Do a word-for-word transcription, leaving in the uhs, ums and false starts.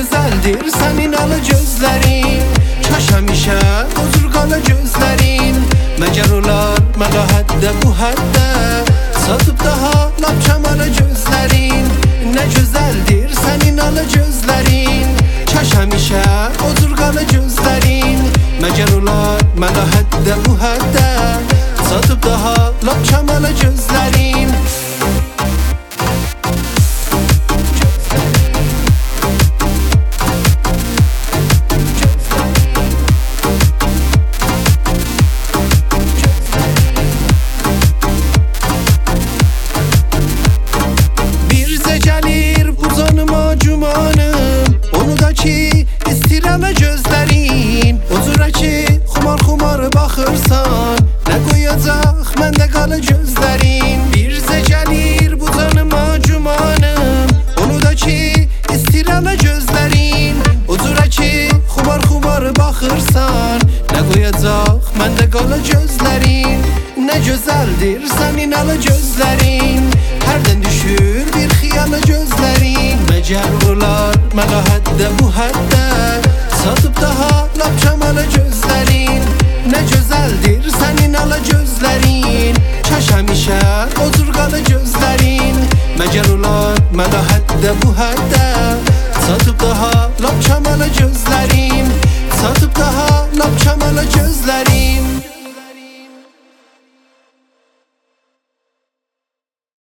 gözəldir sənin alı gözlərin. Kaş həmişə bozurqalı gözlərin. Məgər olar mənə həddə bu həddə satıb daha lap çamalı gözlərin. Nə gözəldir sənin alı gözlərin. Kaş həmişə bozurqalı gözlərin. Məgər olar mənə həddə bu həddə satıb daha lap çamalı gözlərin. Ki istirəmə gözlərin. Huzura ki xumar xumar baxırsan, nə qoyacaq məndə qalı gözlərin. Birzə gəlir bu canıma cumanım, onu da ki istirəmə gözlərin. Huzura ki xumar xumar baxırsan, nə qoyacaq məndə qalı gözlərin. Nə gözəldir sənin alı gözlərin. Hərdən düşür bir xiyalı gözlərin. Məgər olar mənə həddə bu həddə satıb daha lap çamalı gözlərin. Nə gözəldir sənin alı gözlərin. Kaş həmişə bozurqalı gözlərin. Məgər olar mənə həddə bu həddə satıb daha lap çamalı gözlərin.